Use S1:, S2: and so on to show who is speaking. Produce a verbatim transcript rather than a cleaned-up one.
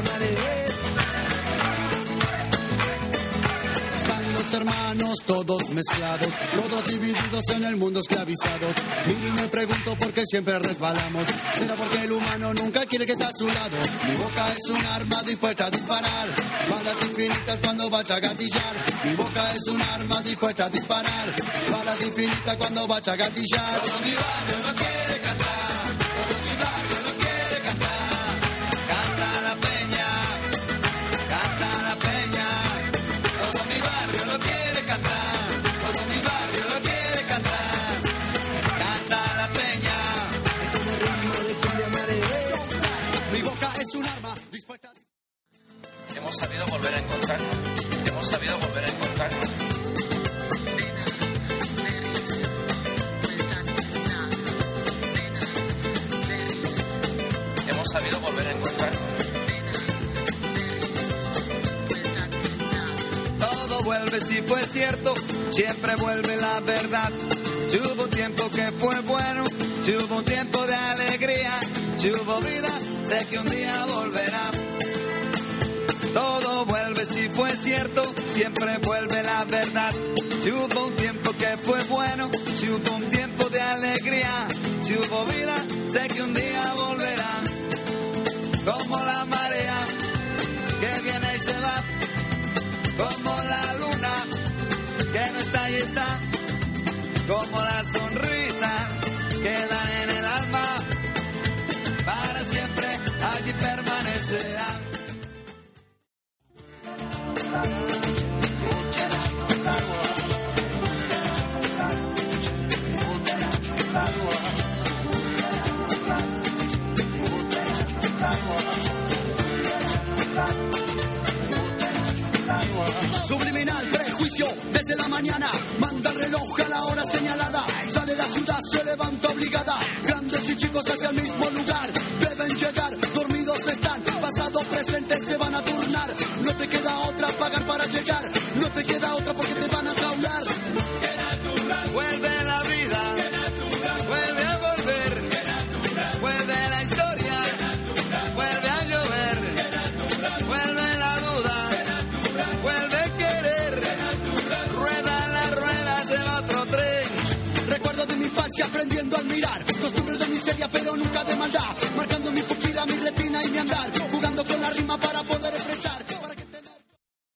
S1: amaré. Están los hermanos todos mezclados, todos divididos en el mundo esclavizados. Miro y me pregunto por qué siempre resbalamos. ¿Será porque el humano nunca quiere que esté a su lado? Mi boca es un arma dispuesta a disparar balas infinitas cuando vaya a gatillar. Mi boca es un arma dispuesta a disparar balas infinitas cuando vaya a gatillar. Todo mi barrio no quiere cantar, todo mi barrio no quiere cantar. Canta la peña, canta la peña. Todo mi barrio no quiere cantar, todo mi barrio no quiere cantar. Canta la peña, como ritmo de cumbia amaré. Mi boca es un arma dispuesta a...
S2: Hemos sabido volver a encontrarnos. Hemos sabido volver a encontrarnos. Hemos sabido volver a encontrarnos.
S1: Todo vuelve si fue cierto, siempre vuelve la verdad. Si hubo tiempo que fue bueno, si hubo un tiempo de alegría, si hubo vida, sé que un día volverá. Todo vuelve si fue cierto, siempre vuelve la verdad. Si hubo un tiempo que fue bueno, si hubo un tiempo de alegría, si hubo vida, sé que un día volverá. Como la marea que viene y se va, como la luna que no está y está, como la sonrisa que da en el alma, para siempre allí permanecerá. Subliminal prejuicio desde la mañana, manda el reloj a la hora señalada, sale la ciudad, se levanta obligada, grandes y chicos hacia el mismo lugar, deben llegar, dormidos están, pasado, presente se van a turnar, no te queda otra, pagar para llegar, no te queda otra porque te van a jaular. Vuelve la vida, vuelve a volver, vuelve la historia, vuelve a llover, vuelve la duda, vuelve querer, rueda la rueda de otro tren. Recuerdo de mi infancia aprendiendo a mirar, costumbres de miseria pero nunca de maldad, marcando mi pupila, mi retina y mi andar, jugando con la rima para poder expresar.